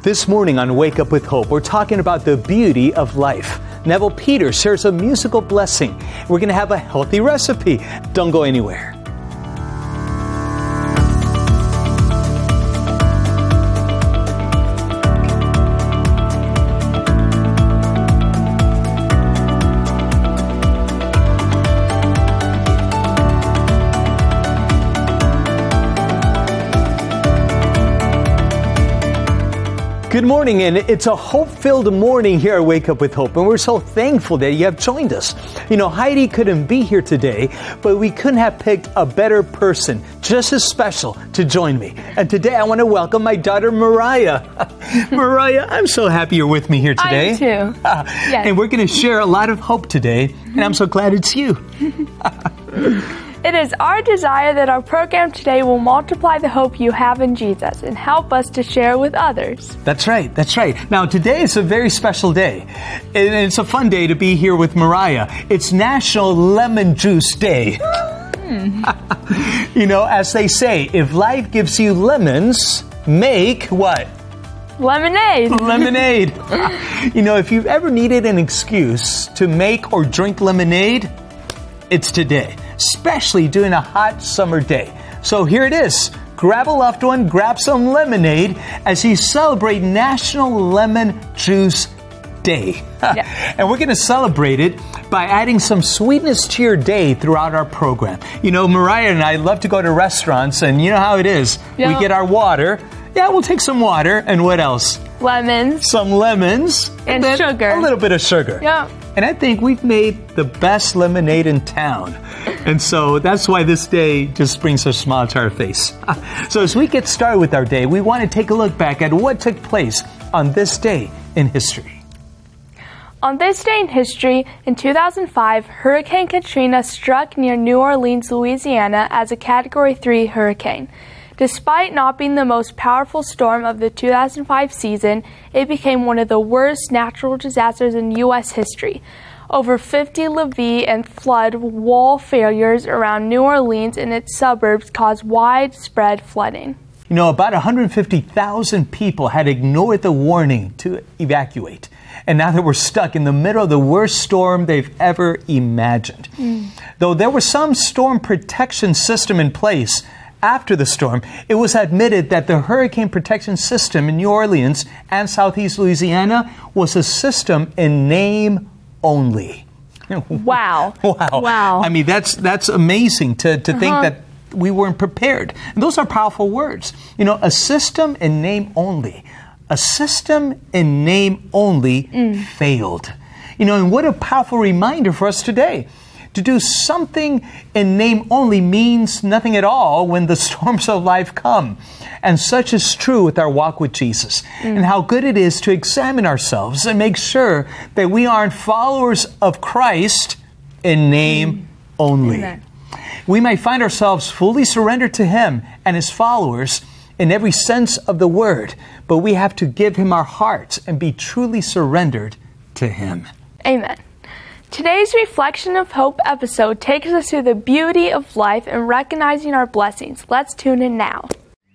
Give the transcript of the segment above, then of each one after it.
This morning on Wake Up with Hope, we're talking about the beauty of life. Neville Peters shares a musical blessing. We're going to have a healthy recipe. Don't go anywhere. Good morning, and it's a hope-filled morning here at Wake Up with Hope, and we're so thankful that you have joined us. You know, Heidi couldn't be here today, but we couldn't have picked a better person, just as special, to join me. And today I want to welcome my daughter, Mariah. Mariah, I'm so happy you're with me here today. I am too. Yes. And we're going to share a lot of hope today, and I'm so glad it's you. It is our desire that our program today will multiply the hope you have in Jesus and help us to share with others. That's right. That's right. Now, today is a very special day. And it's a fun day to be here with Mariah. It's National Lemon Juice Day. You know, as they say, if life gives you lemons, make what? Lemonade. Lemonade. You know, if you've ever needed an excuse to make or drink lemonade, it's today, especially during a hot summer day. So here it is. Grab a loved one, grab some lemonade as you celebrate National Lemon Juice Day. Yeah. And we're going to celebrate it by adding some sweetness to your day throughout our program. You know, Mariah and I love to go to restaurants, and you know how it is. Yeah. We get our water. Yeah, we'll take some water. And what else? Lemons. Some lemons. And then sugar. A little bit of sugar. Yeah. And I think we've made the best lemonade in town. And so that's why this day just brings a smile to our face. So as we get started with our day, we want to take a look back at what took place on this day in history. On this day in history, in 2005, Hurricane Katrina struck near New Orleans, Louisiana as a Category 3 hurricane. Despite not being the most powerful storm of the 2005 season, it became one of the worst natural disasters in U.S. history. Over 50 levee and flood wall failures around New Orleans and its suburbs caused widespread flooding. You know, about 150,000 people had ignored the warning to evacuate. And now they were stuck in the middle of the worst storm they've ever imagined. Though there was some storm protection system in place, after the storm, it was admitted that the hurricane protection system in New Orleans and Southeast Louisiana was a system in name only. Wow. Wow. I mean, that's amazing to think that we weren't prepared. And those are powerful words. You know, a system in name only. A system in name only failed. You know, and what a powerful reminder for us today. To do something in name only means nothing at all when the storms of life come. And such is true with our walk with Jesus. And how good it is to examine ourselves and make sure that we aren't followers of Christ in name only. Amen. We may find ourselves fully surrendered to Him and His followers in every sense of the word, but we have to give Him our hearts and be truly surrendered to Him. Amen. Today's Reflection of Hope episode takes us through the beauty of life and recognizing our blessings. Let's tune in now.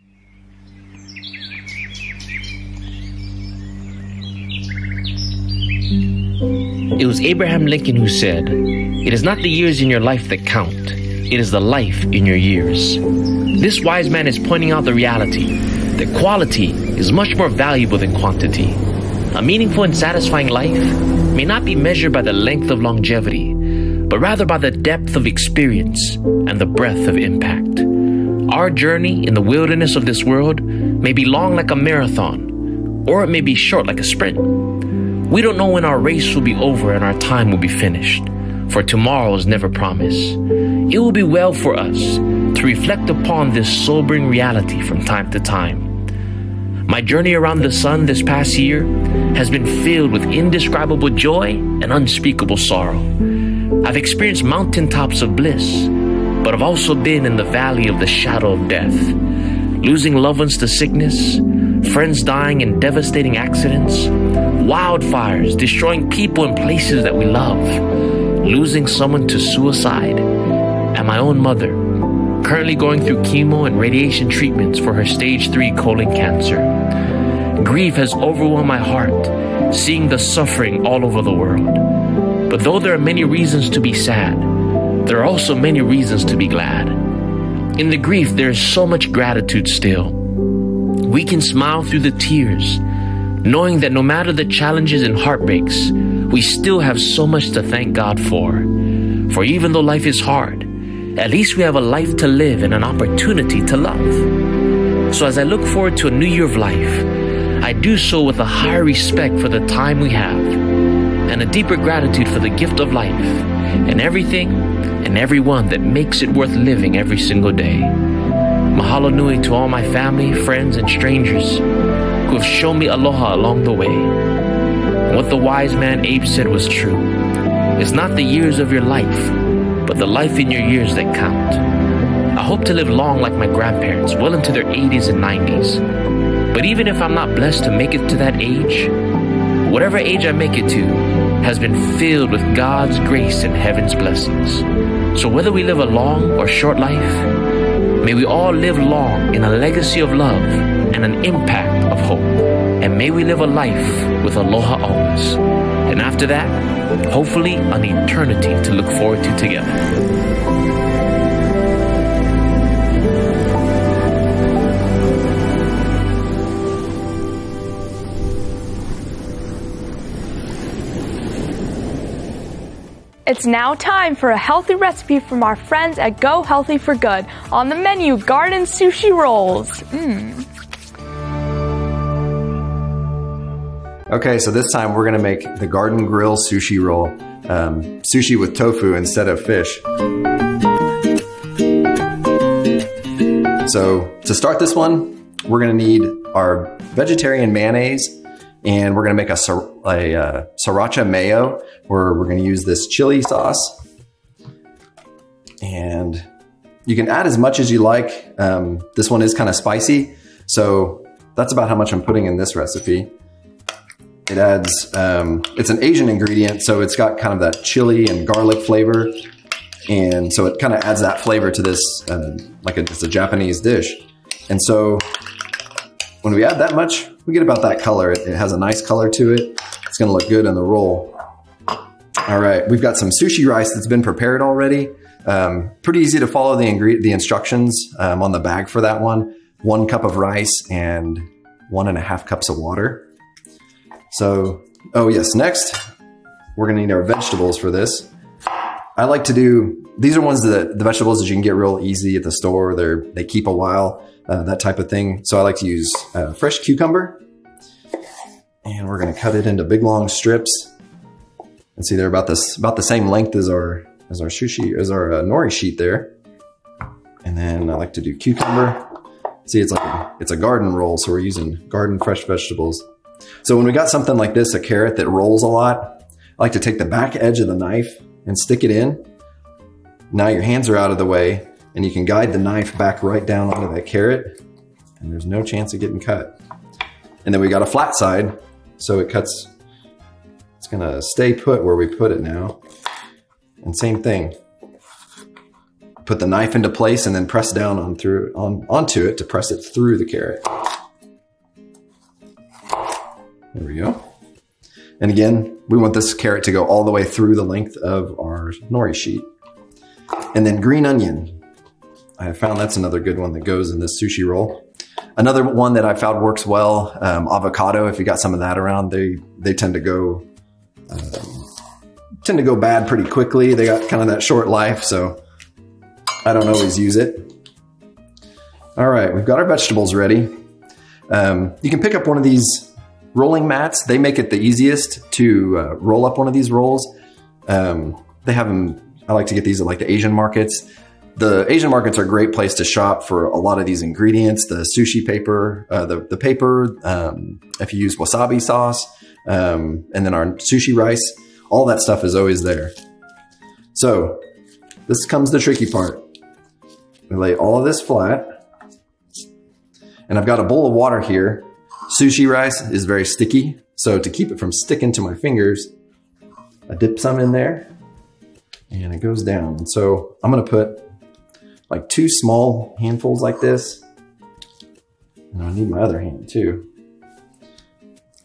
It was Abraham Lincoln who said, "It is not the years in your life that count, it is the life in your years." This wise man is pointing out the reality that quality is much more valuable than quantity. A meaningful and satisfying life may not be measured by the length of longevity, but rather by the depth of experience and the breadth of impact. Our journey in the wilderness of this world may be long like a marathon, or it may be short like a sprint. We don't know when our race will be over and our time will be finished, for tomorrow is never promised. It will be well for us to reflect upon this sobering reality from time to time. My journey around the sun this past year has been filled with indescribable joy and unspeakable sorrow. I've experienced mountaintops of bliss, but I've also been in the valley of the shadow of death, losing loved ones to sickness, friends dying in devastating accidents, wildfires destroying people and places that we love, losing someone to suicide, and my own mother, currently going through chemo and radiation treatments for her stage 3 colon cancer. Grief has overwhelmed my heart, seeing the suffering all over the world. But though there are many reasons to be sad, there are also many reasons to be glad. In the grief, there is so much gratitude still. We can smile through the tears, knowing that no matter the challenges and heartbreaks, we still have so much to thank God for. For even though life is hard, at least we have a life to live and an opportunity to love. So as I look forward to a new year of life, I do so with a higher respect for the time we have and a deeper gratitude for the gift of life and everything and everyone that makes it worth living every single day. Mahalo nui to all my family, friends, and strangers who have shown me aloha along the way. And what the wise man Abe said was true. It's not the years of your life, but the life in your years that count. I hope to live long like my grandparents, well into their 80s and 90s. But even if I'm not blessed to make it to that age, whatever age I make it to has been filled with God's grace and heaven's blessings. So whether we live a long or short life, may we all live long in a legacy of love and an impact of hope. And may we live a life with aloha always. And after that, hopefully an eternity to look forward to together. It's now time for a healthy recipe from our friends at Go Healthy for Good. On the menu, garden sushi rolls. Okay, so this time we're gonna make the Garden Grill sushi roll. Sushi with tofu instead of fish. So to start this one, we're gonna need our vegetarian mayonnaise, and we're gonna make a sriracha mayo, where we're gonna use this chili sauce. And you can add as much as you like. This one is kind of spicy, so that's about how much I'm putting in this recipe. It adds, it's an Asian ingredient, so it's got kind of that chili and garlic flavor. And so it kind of adds that flavor to this, it's a Japanese dish. And so when we add that much, we get about that color. It has a nice color to it. It's gonna look good in the roll. All right, we've got some sushi rice that's been prepared already. Pretty easy to follow the instructions on the bag for that one. 1 cup of rice and 1.5 cups of water. So, next, we're gonna need our vegetables for this. I like to do, these are ones that the vegetables that you can get real easy at the store. They keep a while, that type of thing. So I like to use fresh cucumber, and we're gonna cut it into big long strips. And see, they're about the same length as our nori sheet there. And then I like to do cucumber. See, it's a garden roll, so we're using garden fresh vegetables. So when we got something like this, a carrot that rolls a lot, I like to take the back edge of the knife and stick it in. Now your hands are out of the way, and you can guide the knife back right down onto that carrot, and there's no chance of getting cut. And then we got a flat side, so it cuts, it's gonna stay put where we put it now. And same thing. Put the knife into place and then press down onto it to press it through the carrot. There we go. And again, we want this carrot to go all the way through the length of our nori sheet. And then green onion. I have found that's another good one that goes in this sushi roll. Another one that I found works well, avocado. If you got some of that around, they tend to go bad pretty quickly. They got kind of that short life, so I don't always use it. All right, we've got our vegetables ready. You can pick up one of these rolling mats. They make it the easiest to roll up one of these rolls. They have them, I like to get these at like the Asian markets. The Asian markets are a great place to shop for a lot of these ingredients. The sushi paper, the paper, if you use wasabi sauce, and then our sushi rice, all that stuff is always there. So this comes the tricky part. We lay all of this flat, and I've got a bowl of water here. Sushi rice is very sticky, so to keep it from sticking to my fingers, I dip some in there, and it goes down. And so I'm gonna put like 2 small handfuls like this, and I need my other hand too.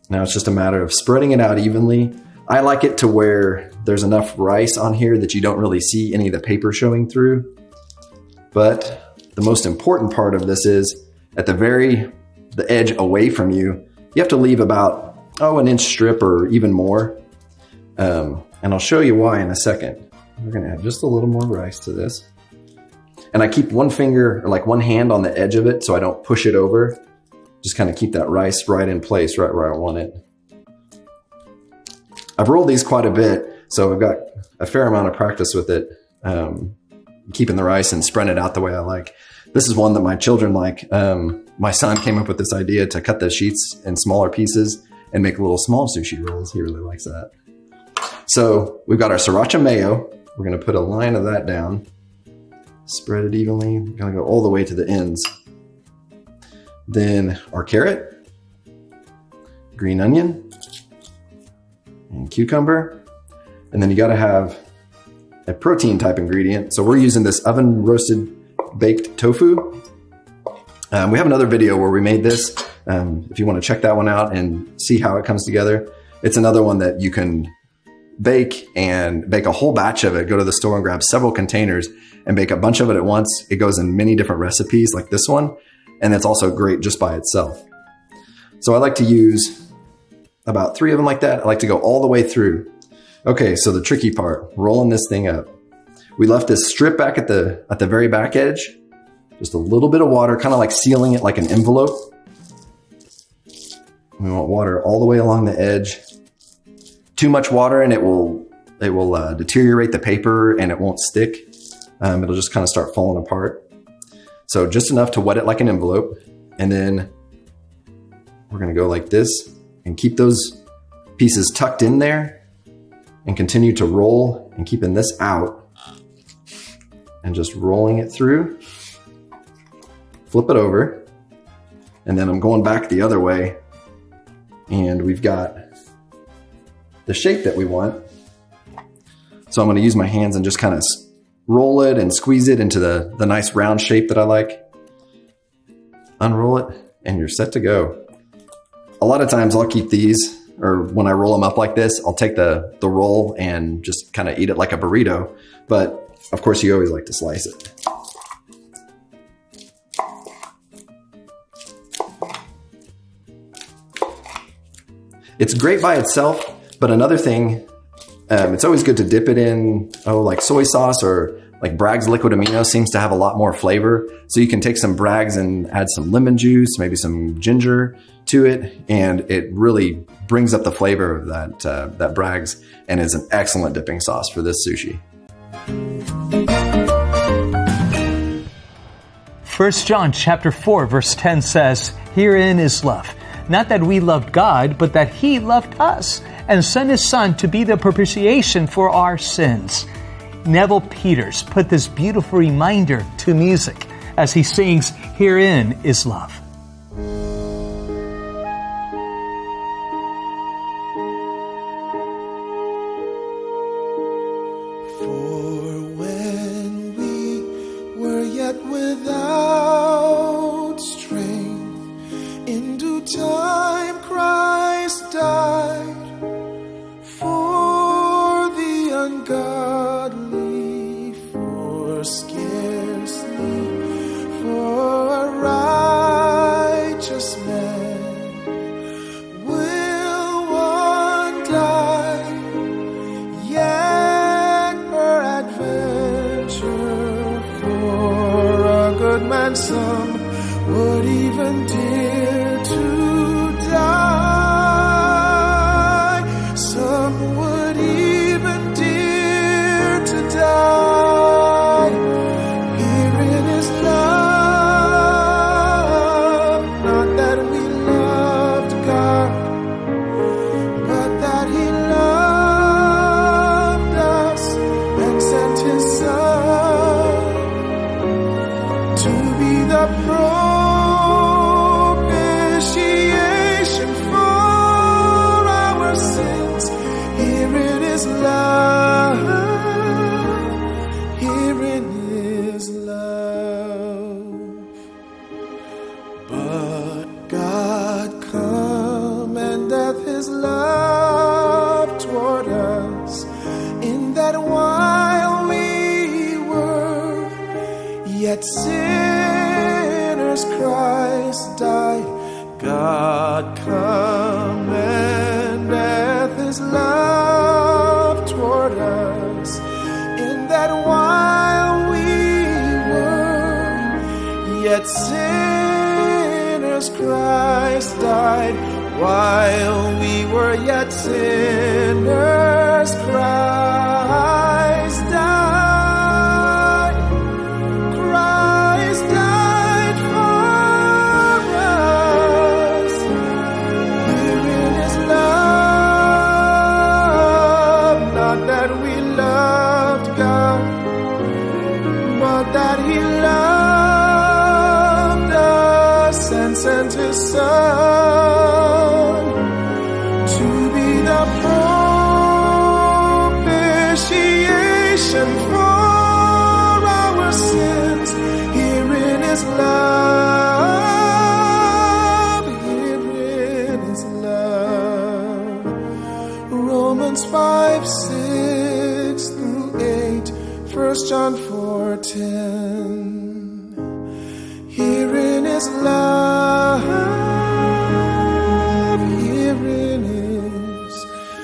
Now it's just a matter of spreading it out evenly. I like it to where there's enough rice on here that you don't really see any of the paper showing through. But the most important part of this is at the edge away from you, you have to leave about, an inch strip or even more. And I'll show you why in a second. We're gonna add just a little more rice to this. And I keep one finger or like one hand on the edge of it so I don't push it over. Just kind of keep that rice right in place, right where I want it. I've rolled these quite a bit, so I've got a fair amount of practice with it, keeping the rice and spreading it out the way I like. This is one that my children like. My son came up with this idea to cut the sheets in smaller pieces and make little small sushi rolls. He really likes that. So we've got our sriracha mayo. We're going to put a line of that down. Spread it evenly. We're going to go all the way to the ends. Then our carrot, green onion, and cucumber. And then you got to have a protein type ingredient. So we're using this oven roasted baked tofu. We have another video where we made this. If you want to check that one out and see how it comes together. It's another one that you can bake a whole batch of it. Go to the store and grab several containers and bake a bunch of it at once. It goes in many different recipes like this one. And it's also great just by itself. So I like to use about 3 of them like that. I like to go all the way through. Okay, so the tricky part, rolling this thing up. We left this strip back at the very back edge. Just a little bit of water, kind of like sealing it like an envelope. We want water all the way along the edge. Too much water and it will deteriorate the paper and it won't stick. It'll just kind of start falling apart. So just enough to wet it like an envelope. And then we're going to go like this and keep those pieces tucked in there and continue to roll and keeping this out and just rolling it through. Flip it over. And then I'm going back the other way and we've got the shape that we want. So I'm going to use my hands and just kind of roll it and squeeze it into the nice round shape that I like. Unroll it and you're set to go. A lot of times I'll keep these, or when I roll them up like this, I'll take the roll and just kind of eat it like a burrito. But of course you always like to slice it. It's great by itself, but another thing, it's always good to dip it in, like soy sauce or like Bragg's liquid amino seems to have a lot more flavor. So you can take some Bragg's and add some lemon juice, maybe some ginger to it. And it really brings up the flavor of that Bragg's and is an excellent dipping sauce for this sushi. 1 John chapter 4, verse 10 says, "Herein is love, not that we loved God, but that He loved us and sent His Son to be the propitiation for our sins." Neville Peters put this beautiful reminder to music as he sings, "Herein is love." Some would even dare to die. Some would even dare to die. Herein is love, not that we loved God, but that He loved us and sent His Son to be the propitiation love toward us, in that while we were yet sinners, Christ died. God commendeth his love toward us, in that while we were yet sinners, Christ died. While we were yet sinners, Christ died. Christ died for us. Herein is love, not that we loved God, but that he loved us and sent his Son to be the propitiation for our sins. Herein is love, herein is love. Romans 5:6-8, 1 John 4:10. Herein is love, herein is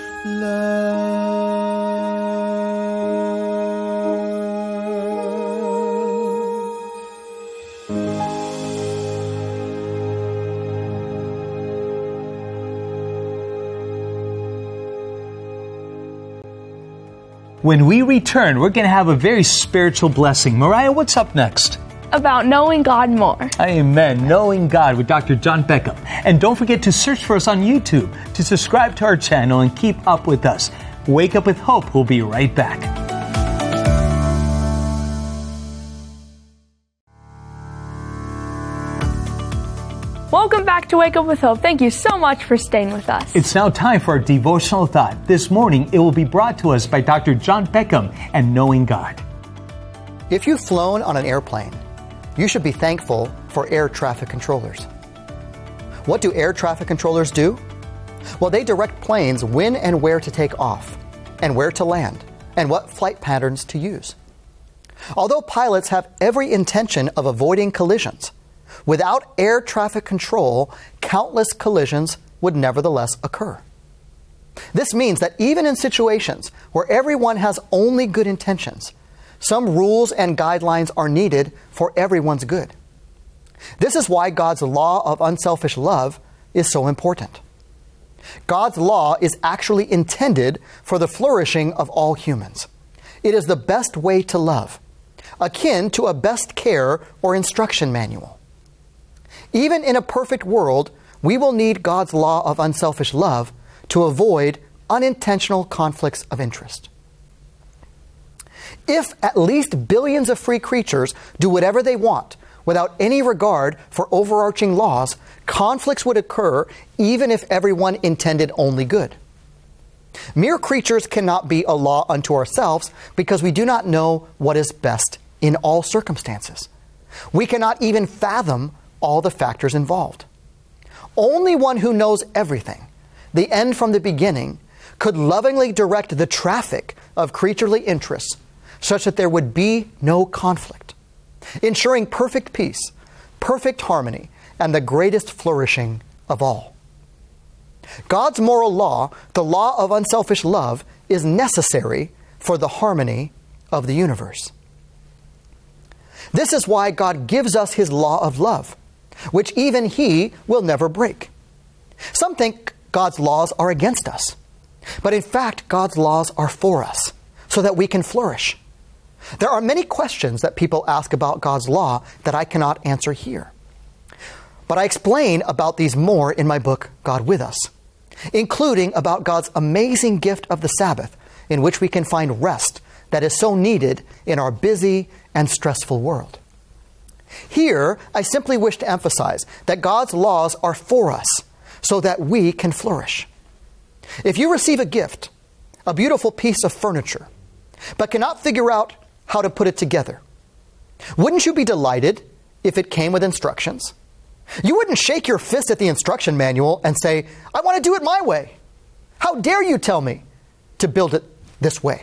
When we return, we're going to have a very spiritual blessing. Mariah, what's up next? About knowing God more. Amen. Knowing God with Dr. John Peckham. And don't forget to search for us on YouTube, to subscribe to our channel and keep up with us. Wake Up with Hope. We'll be right back. Welcome back to Wake Up with Hope. Thank you so much for staying with us. It's now time for our devotional thought. This morning, it will be brought to us by Dr. John Peckham and Knowing God. If you've flown on an airplane, you should be thankful for air traffic controllers. What do air traffic controllers do? Well, they direct planes when and where to take off, and where to land, and what flight patterns to use. Although pilots have every intention of avoiding collisions, without air traffic control, countless collisions would nevertheless occur. This means that even in situations where everyone has only good intentions, some rules and guidelines are needed for everyone's good. This is why God's law of unselfish love is so important. God's law is actually intended for the flourishing of all humans. It is the best way to love, akin to a best care or instruction manual. Even in a perfect world, we will need God's law of unselfish love to avoid unintentional conflicts of interest. If at least billions of free creatures do whatever they want without any regard for overarching laws, conflicts would occur even if everyone intended only good. Mere creatures cannot be a law unto ourselves because we do not know what is best in all circumstances. We cannot even fathom all the factors involved. Only one who knows everything, the end from the beginning, could lovingly direct the traffic of creaturely interests such that there would be no conflict, ensuring perfect peace, perfect harmony, and the greatest flourishing of all. God's moral law, the law of unselfish love, is necessary for the harmony of the universe. This is why God gives us His law of love, which even He will never break. Some think God's laws are against us, but in fact, God's laws are for us, so that we can flourish. There are many questions that people ask about God's law that I cannot answer here. But I explain about these more in my book, God With Us, including about God's amazing gift of the Sabbath, in which we can find rest that is so needed in our busy and stressful world. Here, I simply wish to emphasize that God's laws are for us so that we can flourish. If you receive a gift, a beautiful piece of furniture, but cannot figure out how to put it together, wouldn't you be delighted if it came with instructions? You wouldn't shake your fist at the instruction manual and say, I want to do it my way. How dare you tell me to build it this way?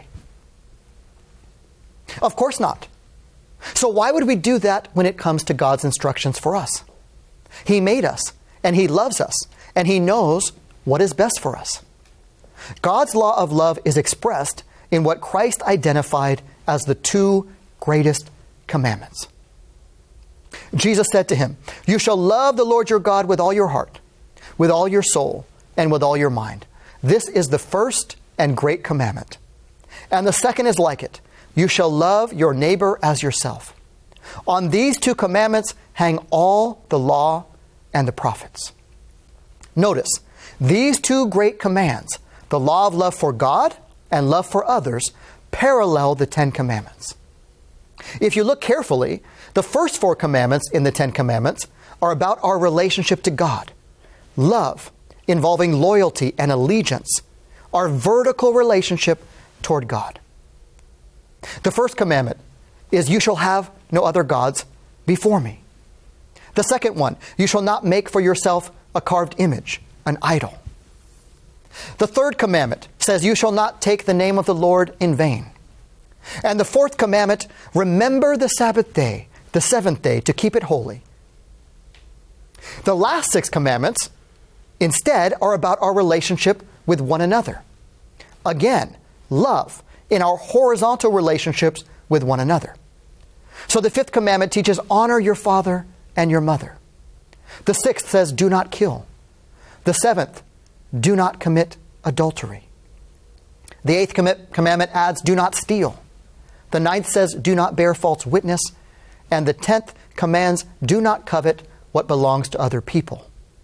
Of course not. So why would we do that when it comes to God's instructions for us? He made us, and He loves us, and He knows what is best for us. God's law of love is expressed in what Christ identified as the two greatest commandments. Jesus said to him, "You shall love the Lord your God with all your heart, with all your soul, and with all your mind. This is the first and great commandment. And the second is like it. You shall love your neighbor as yourself. On these two commandments hang all the law and the prophets." Notice, these two great commands, the law of love for God and love for others, parallel the Ten Commandments. If you look carefully, the first four commandments in the Ten Commandments are about our relationship to God. Love, involving loyalty and allegiance, our vertical relationship toward God. The first commandment is, "You shall have no other gods before me." The second one, "You shall not make for yourself a carved image, an idol." The third commandment says, "You shall not take the name of the Lord in vain." And the fourth commandment, "Remember the Sabbath day, the seventh day, to keep it holy." The last six commandments, instead, are about our relationship with one another. Again, love in our horizontal relationships with one another. So the fifth commandment teaches, "Honor your father and your mother." The sixth says, "Do not kill." The seventh, "Do not commit adultery." The eighth commandment adds, "Do not steal." The ninth says, "Do not bear false witness." And the 10th commands, "Do not covet what belongs to other people."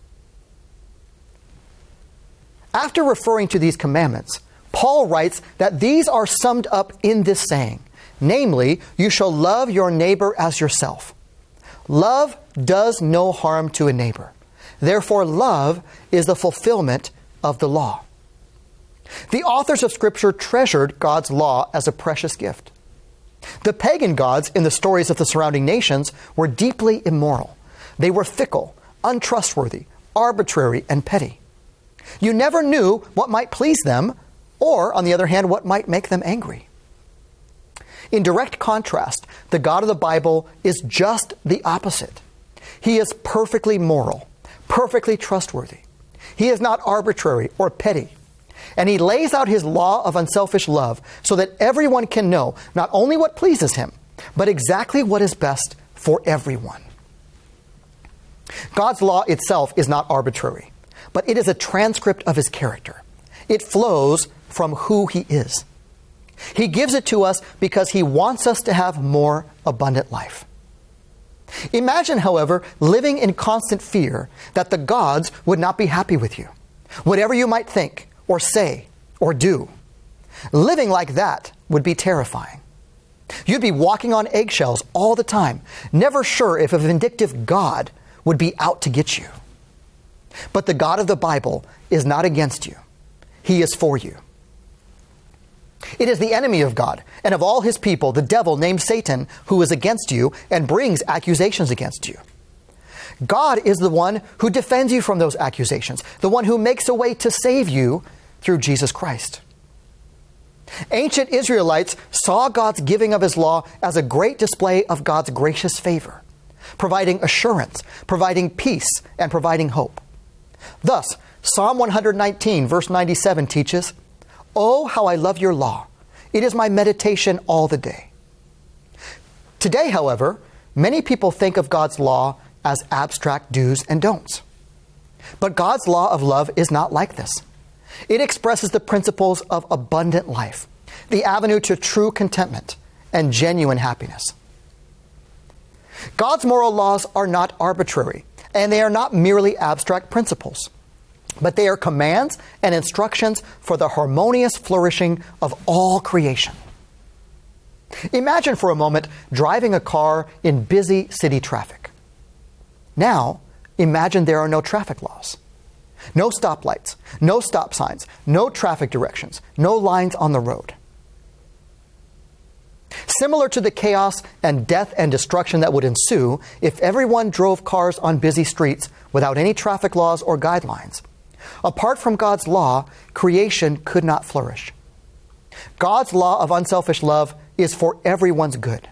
After referring to these commandments, Paul writes that these are summed up in this saying, namely, "You shall love your neighbor as yourself." Love does no harm to a neighbor. Therefore, love is the fulfillment of the law. The authors of Scripture treasured God's law as a precious gift. The pagan gods in the stories of the surrounding nations were deeply immoral. They were fickle, untrustworthy, arbitrary, and petty. You never knew what might please them, or, on the other hand, what might make them angry. In direct contrast, the God of the Bible is just the opposite. He is perfectly moral, perfectly trustworthy. He is not arbitrary or petty. And He lays out His law of unselfish love so that everyone can know not only what pleases Him, but exactly what is best for everyone. God's law itself is not arbitrary, but it is a transcript of His character. It flows from who He is. He gives it to us because He wants us to have more abundant life. Imagine, however, living in constant fear that the gods would not be happy with you, whatever you might think, or say, or do. Living like that would be terrifying. You'd be walking on eggshells all the time, never sure if a vindictive God would be out to get you. But the God of the Bible is not against you. He is for you. It is the enemy of God and of all His people, the devil named Satan, who is against you and brings accusations against you. God is the one who defends you from those accusations, the one who makes a way to save you through Jesus Christ. Ancient Israelites saw God's giving of His law as a great display of God's gracious favor, providing assurance, providing peace, and providing hope. Thus, Psalm 119, verse 97 teaches, "Oh, how I love your law. It is my meditation all the day." Today, however, many people think of God's law as abstract do's and don'ts. But God's law of love is not like this. It expresses the principles of abundant life, the avenue to true contentment and genuine happiness. God's moral laws are not arbitrary, and they are not merely abstract principles, but they are commands and instructions for the harmonious flourishing of all creation. Imagine for a moment driving a car in busy city traffic. Now, imagine there are no traffic laws. No stoplights, no stop signs, no traffic directions, no lines on the road. Similar to the chaos and death and destruction that would ensue if everyone drove cars on busy streets without any traffic laws or guidelines, Apart from God's law, creation could not flourish. God's law of unselfish love is for everyone's good.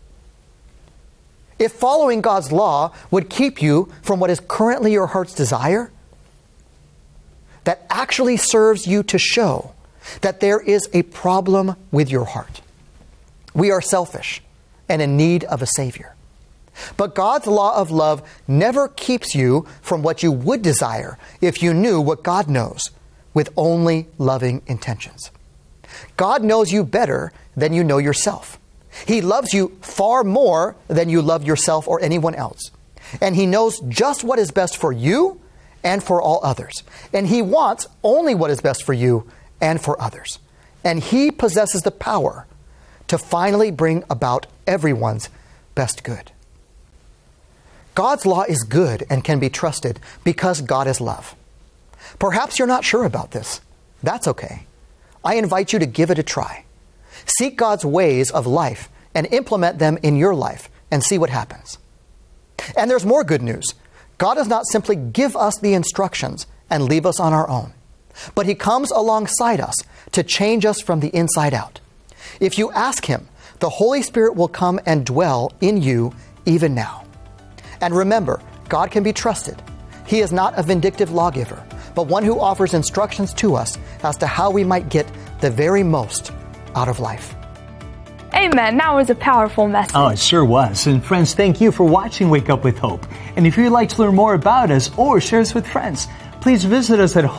If following God's law would keep you from what is currently your heart's desire, that actually serves you to show that there is a problem with your heart. We are selfish and in need of a Savior. But God's law of love never keeps you from what you would desire if you knew what God knows with only loving intentions. God knows you better than you know yourself. He loves you far more than you love yourself or anyone else. And He knows just what is best for you and for all others. And He wants only what is best for you and for others. And He possesses the power to finally bring about everyone's best good. God's law is good and can be trusted because God is love. Perhaps you're not sure about this. That's okay. I invite you to give it a try. Seek God's ways of life and implement them in your life and see what happens. And there's more good news. God does not simply give us the instructions and leave us on our own, but He comes alongside us to change us from the inside out. If you ask Him, the Holy Spirit will come and dwell in you even now. And remember, God can be trusted. He is not a vindictive lawgiver, but one who offers instructions to us as to how we might get the very most out of life. Amen. That was a powerful message. Oh, it sure was. And friends, thank you for watching Wake Up with Hope. And if you'd like to learn more about us or share us with friends, please visit us at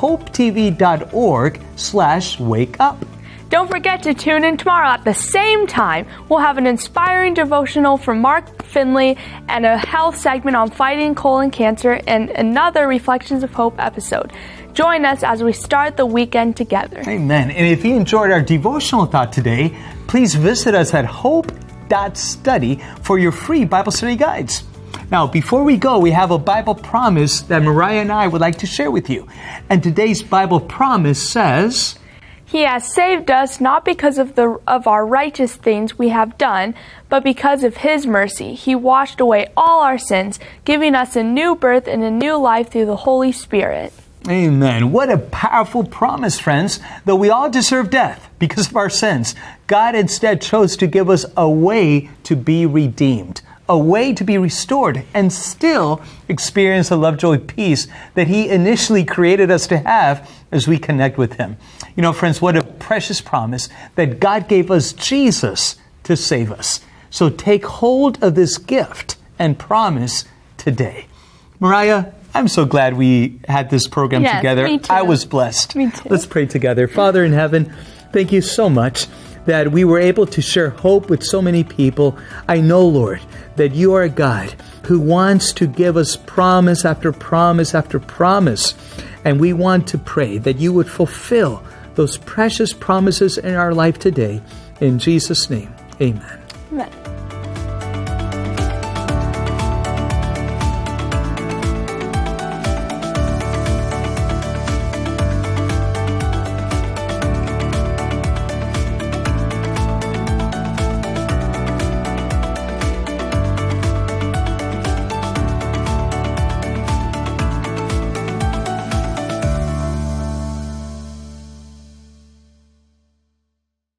hopetv.org/wakeup. Don't forget to tune in tomorrow at the same time. We'll have an inspiring devotional from Mark Finley and a health segment on fighting colon cancer and another Reflections of Hope episode. Join us as we start the weekend together. Amen. And if you enjoyed our devotional thought today, please visit us at hope.study for your free Bible study guides. Now, before we go, we have a Bible promise that Mariah and I would like to share with you. And today's Bible promise says, He has saved us not because of our righteous things we have done, but because of His mercy. He washed away all our sins, giving us a new birth and a new life through the Holy Spirit. Amen. What a powerful promise, friends. Though we all deserve death because of our sins, God instead chose to give us a way to be redeemed, a way to be restored, and still experience the love, joy, peace that He initially created us to have as we connect with Him. You know, friends, what a precious promise that God gave us Jesus to save us. So take hold of this gift and promise today. Mariah, I'm so glad we had this program together. Me too. I was blessed. Me too. Let's pray together. Father in heaven, thank you so much that we were able to share hope with so many people. I know, Lord, that you are a God who wants to give us promise after promise after promise. And we want to pray that you would fulfill those precious promises in our life today. In Jesus' name, amen. Amen.